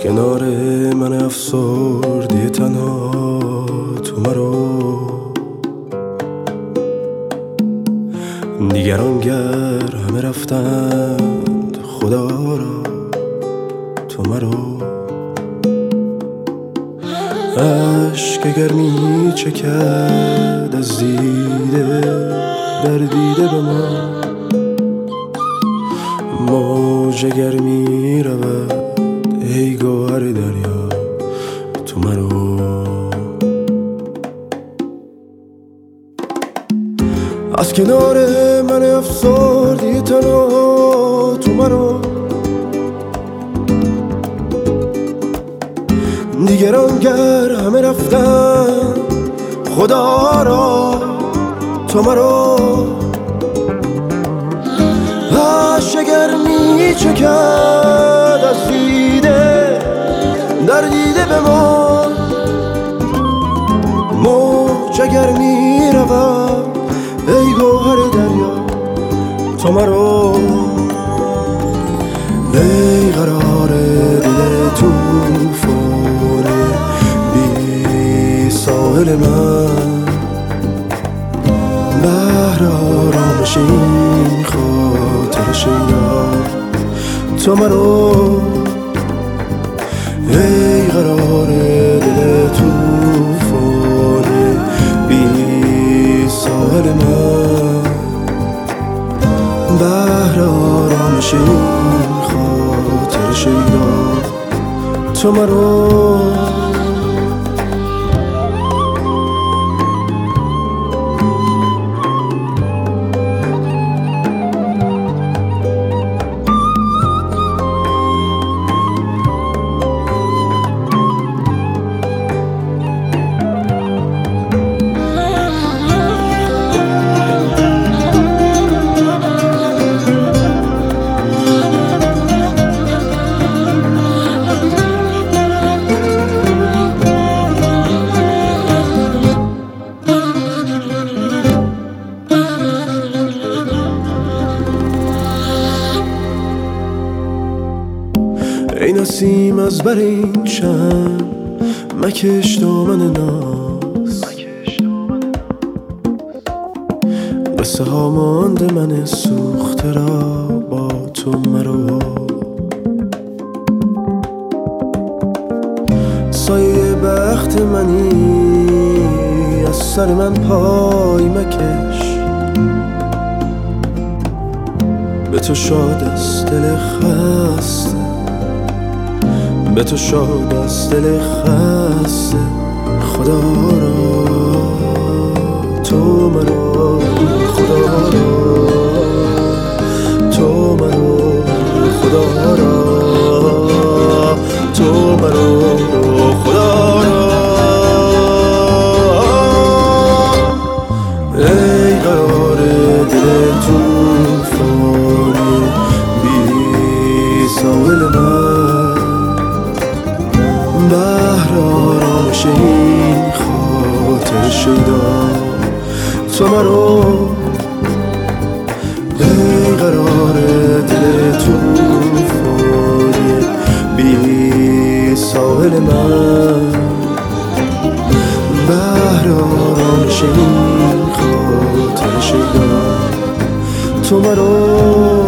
از کنار من افسردی تنها تو مرو، دیگران گر همه رفتند خدا را تو مرو. عشق اگر می چکد از دیده در دیده به ما، موج اگر می رود ای گوهر دریا تو مرو. از کنار من افسردی تنها تو مرو، دیگران گر همه رفتن خدا را تو مرو. عشق اگر می چکد از دیده در دیده به ما، موج اگر می رود ای گوهر دریا تو مرو. ای قرار دل توفان بی ساحل من، بحر آرامش این خاطر شیدا تو مرو. ای قرار دل توفان بی ساحل من، بحر آرامش این خاطر شیدا تو مرو. ای نسیم از بر این چشم مکش دامن ناز، قصه ها مانده من سوخته را با تو مرو. سایه بخت منی از سر من پای مکش، به تو شاد از دل خسته، به تو شاد از دل خسته خدا را تو مرو. خدا را تو مرو، خدا را تو مرو، خدا را. ای قرار دل توفان بی ساحل من، بحر آرامش این خاطر شیدا تو مرو. ای قرار دل توفان بی ساحل من، بحر آرامش این خاطر شیدا تو مرو.